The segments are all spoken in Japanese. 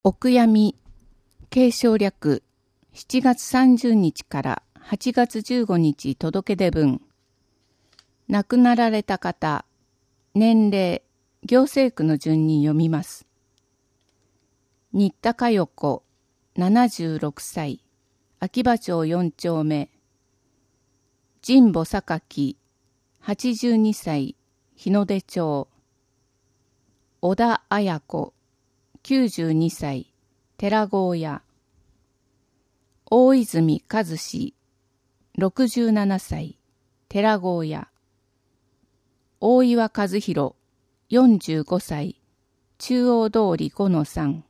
お悔やみ、継承略、7月30日から8月15日届け出分。亡くなられた方、年齢、行政区の順に読みます。新田佳代子、76歳、秋葉町4丁目。神保榊、82歳、日の出町。小田綾子、92歳、寺郷屋。大泉和志、67歳、寺郷屋。大岩和弘、45歳、中央通り5-3。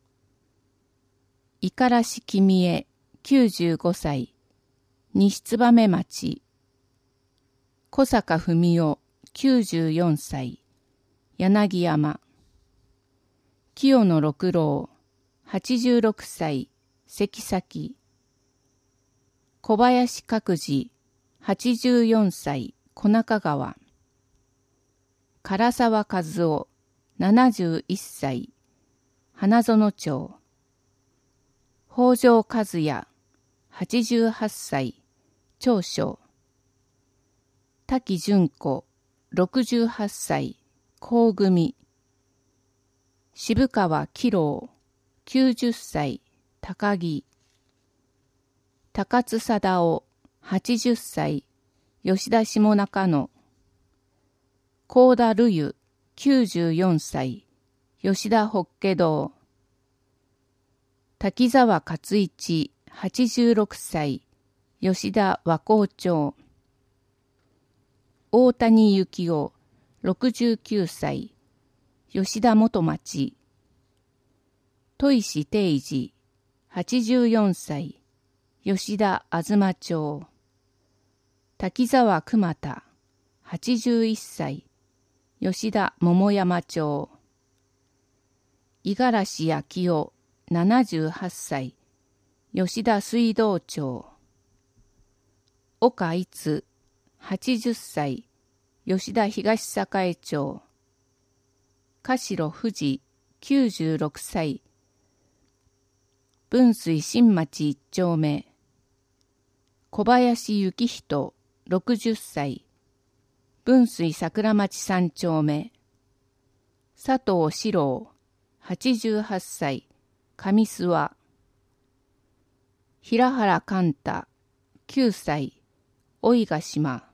五十嵐君江、95歳、西燕町。小坂文夫、94歳、柳山。清野六郎、86歳、関崎。小林角次、84歳、小中川。唐沢和夫、71歳、花園町。北条和也、88歳、長所。滝純子、68歳、甲組。渋川喜郎、90歳、高木。高津貞夫、80歳、吉田下中野。幸田瑠優、94歳、吉田法華堂。滝沢勝一、86歳、吉田和光町。大谷幸夫、69歳、吉田元町。砥石定治、84歳、吉田東町。滝沢熊田、81歳、吉田桃山町。五十嵐昭夫、78歳、吉田水道町。岡逸、80歳、吉田東栄町。柏富士、96歳、分水新町1丁目。小林幸人、60歳、分水桜町3丁目。佐藤史郎、88歳、上諏訪。平原寛太、9歳、老ヶ島。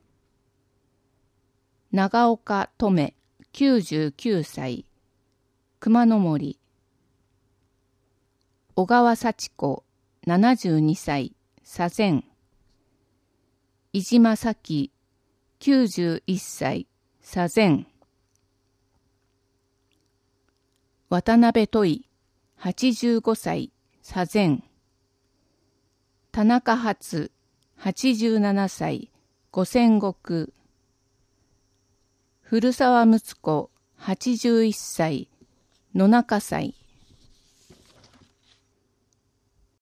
長岡留、99歳、熊野森。小川幸子、72歳、左前。飯島咲、91歳、左前。渡辺トイ、85歳、左前。田中初、87歳、五千石。古澤睦子、81歳、野中祭。